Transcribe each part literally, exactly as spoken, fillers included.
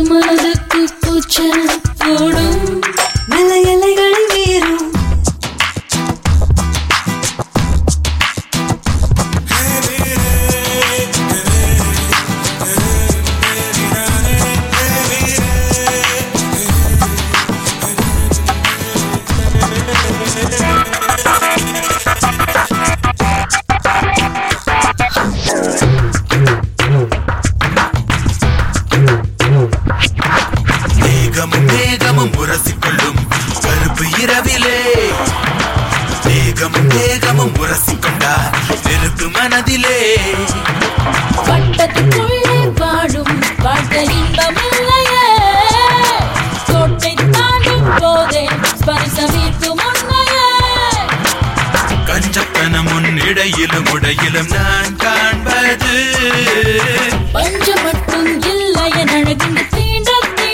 மனதுக்கு கூச்சல் போடும் நல்ல எல்லைகளை மீறும் முரசிக்கொள்ளும் கருப்பு இரவிலே மேகமும் மேகமும் முரசிக்கொண்டார் நெருப்பு மனதிலே வட்டத்துக்குள்ளே வாடும் வாழ்க்கை இன்பமில்லையே கோட்டை தாண்டும் போதே ஸ்பரிசம் ஈர்க்கும் உன்னையே கஞ்சத்தனம் உன் இடையிலும் உடையிலும் நான் காண்பது பஞ்சம் மட்டும் இல்லை என் அழகின் தீண்ட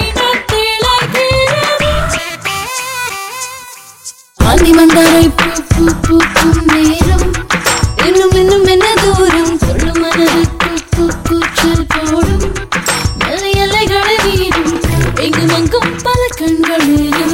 ஆந்தி மந்தாரை பூ பூ பூக்கும் நேரம் இன்னும் இன்னும் என்ன தூரம் கொள்ளும் மனதுக்கு பூ கூச்சல் போடும் நல்ல எல்லைகளை வீடும் எங்கும் அங்கும் பல கண்களிலும்